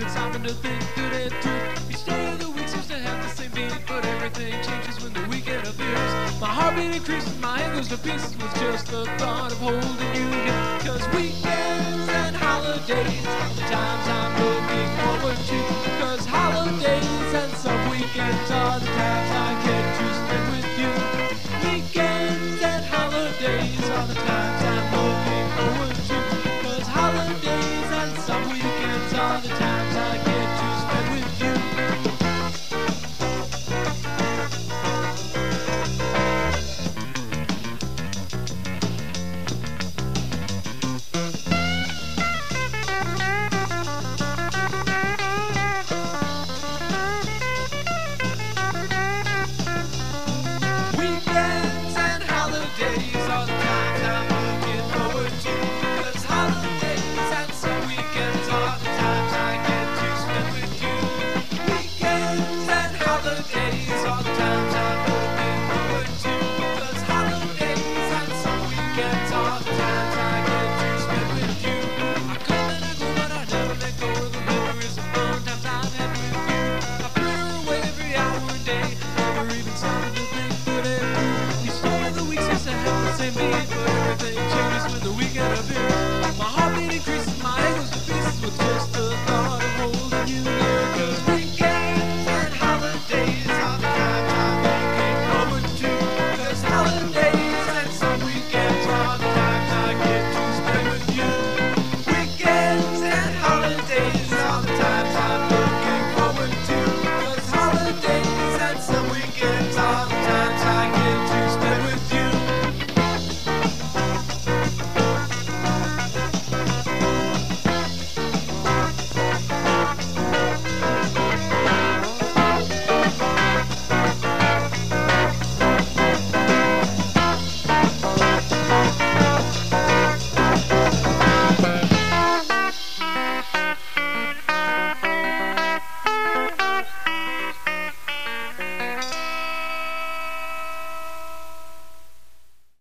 it's something to think through and through. Each day of the week seems to have the same beat, but everything changes when the weekend appears. My heartbeat increases, my head goes to pieces with just the thought of holding you near. 'Cause weekends and holidays, times I'm looking